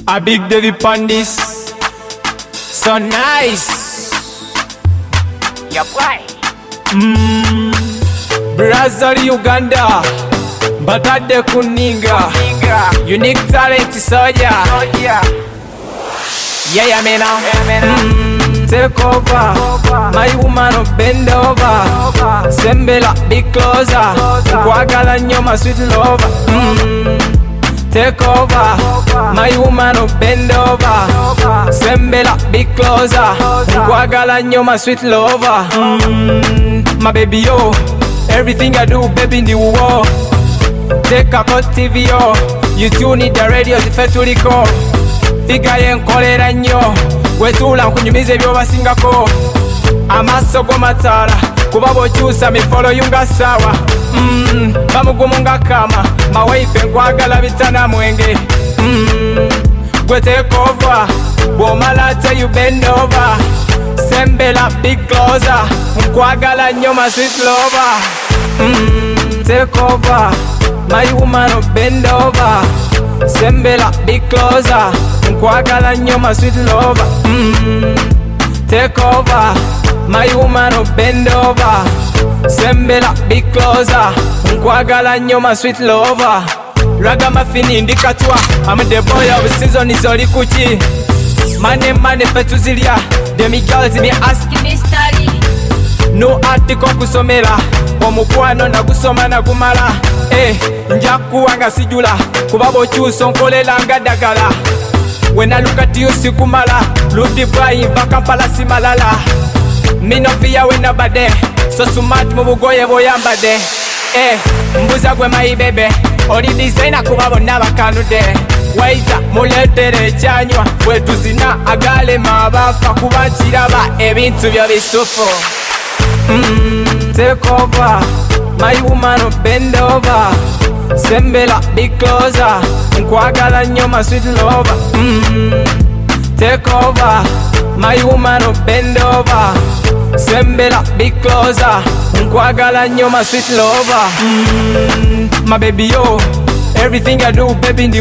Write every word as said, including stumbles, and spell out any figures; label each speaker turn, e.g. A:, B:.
A: A big Devi Pandis, so nice.
B: Yeah, boy.
A: Mm. Brazil, Uganda, Batade Kuninga,
B: Nigga.
A: unique talent soldier.
B: Oh, yeah.
A: Yeah, yeah, me now.
B: Yeah, man.
A: Mm. Take over, my woman, oh, bend over. Sembela, be closer. Kwagala nyo, my sweet lover. Mm. Take over, my woman, oh, bend over. Sembela, be closer. Kwagala nyo, my sweet lover. Mm. My baby, yo, everything I do, baby, in the war. Take a cut T V, yo. You tune it, the radio, the fetuli call. Figa yenkolera nnyo wetula nkunyumiza ebyobasingako amaaso go matala kuba bw'okyusa mifolo yunga sawa mm, bamugumu nga kama mawaife nkwagala bitana mwenge mm, gwe take over bw'omala ate you bend over sembela big closer nkwagala nnyo my sweet lover mm, take over my woman oh, bend over Sembela, be closer. Nkwagala nyo, my sweet lover. Mm. Take over, my woman, oh, bend over. Sembela, be closer. Nkwagala nyo, my sweet lover. Ragamuffin indikatwa. I'm the boy of the season, is oli kuchi. Money, money, fetuzilia. Demi girls, me asking me study. No article kusomera. Omukwano na gusoma na gumala. Eh, njakuwanga sijula kuba bw'okyusa onkolela nga ddagala when I look at you sikumala ludi bwayi nva Kampala simalala minofiya we nabadde so smart mu bugoye bw'oyambadde eh, mbuza gwe mayi bebe oli designer kuba bonna bakanudde waita muleetere ekyanywa bwe tuzina agalema abafa kuba nkiraba ebintu byo bisufu mm, take over my woman oh, bend over Sembela, be closer Nkwagala nnyo, my sweet lover mm. Take over My woman, oh, bend over Sembela, be closer Nkwagala nnyo, my sweet lover mm. My baby, yo Everything I do, baby, in the